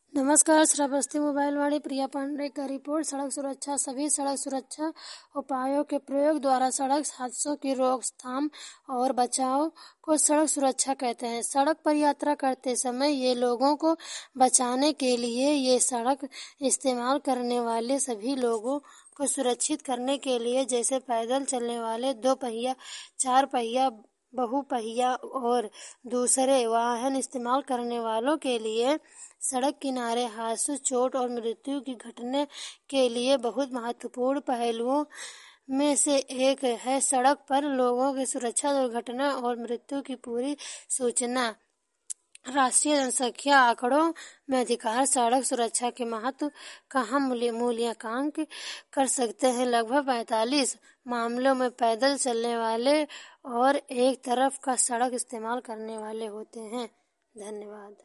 नमस्कार। श्रावस्ती मोबाइल वाणी प्रिया पांडे का रिपोर्ट। सड़क सुरक्षा। सभी सड़क सुरक्षा उपायों के प्रयोग द्वारा सड़क हादसों की रोकथाम और बचाव को सड़क सुरक्षा कहते हैं। सड़क पर यात्रा करते समय ये लोगों को बचाने के लिए ये सड़क इस्तेमाल करने वाले सभी लोगों को सुरक्षित करने के लिए, जैसे पैदल चलने वाले, 2 पहिया, 4 पहिया, बहुपहिया और दूसरे वाहन इस्तेमाल करने वालों के लिए सड़क किनारे हादसों, चोट और मृत्यु की घटने के लिए बहुत महत्वपूर्ण पहलुओं में से एक है सड़क पर लोगों की सुरक्षा, दुर्घटना और मृत्यु की पूरी सूचना। राष्ट्रीय जनसंख्या आंकड़ों में अधिकार सड़क सुरक्षा के महत्व का हम मूल्यांकन कर सकते हैं। लगभग 45 मामलों में पैदल चलने वाले और एक तरफ का सड़क इस्तेमाल करने वाले होते हैं। धन्यवाद।